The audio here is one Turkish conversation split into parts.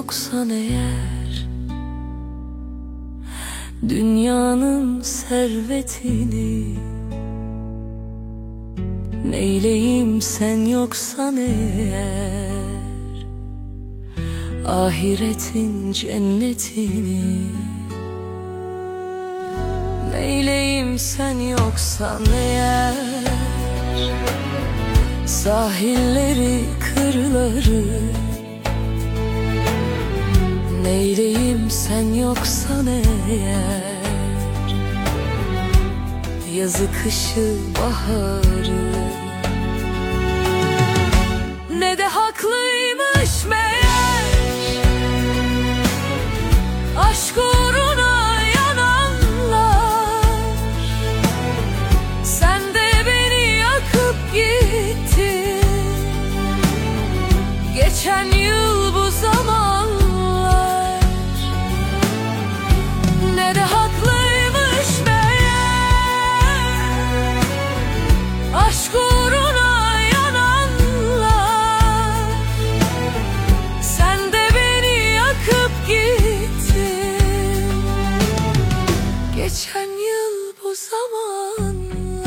yoksan eğer, dünyanın servetini, neyleyim sen yoksan eğer, ahiretin cennetini. Neyleyim sen yoksan eğer, sahilleri, kırları. Neyleyim sen yoksan eğer, yazı, kışı, baharı. Ne de haklıymış meğer, aşk uğruna yananlar. Sen de beni yakıp gittin, geçen yıl bu zamanlar. Ne de haklıymış meğer, aşk uğruna yananlar. Sen de beni yakıp gittin, geçen yıl bu zamanlar.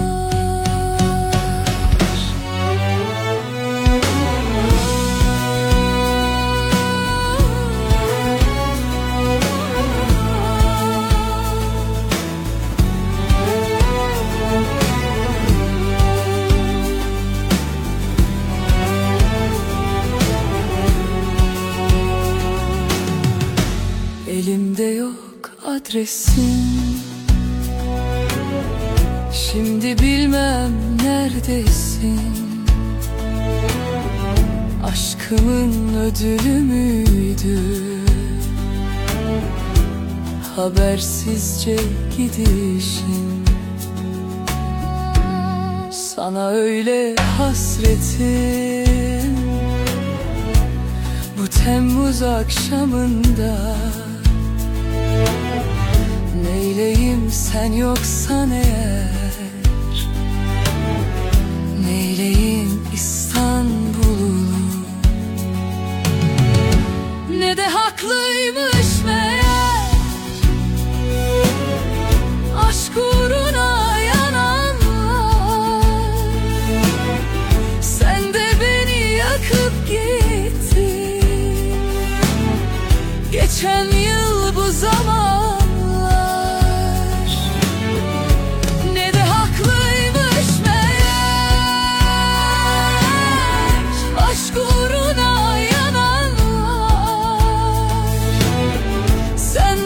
Elimde yok adresin, şimdi bilmem neredesin. Aşkımın ödülü müydü habersizce gidişin? Sana öyle hasretim bu Temmuz akşamında. Neyleyim sen yoksan eğer, neyleyim İstanbul'u. Ne de haklıymış meğer, aşk uğruna yananlar. Sen de beni yakıp gittin, geçen yıl bu zaman.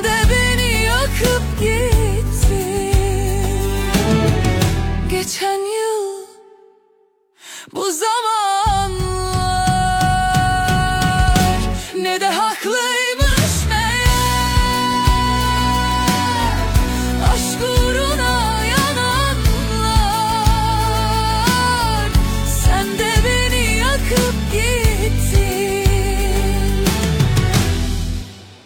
Geçen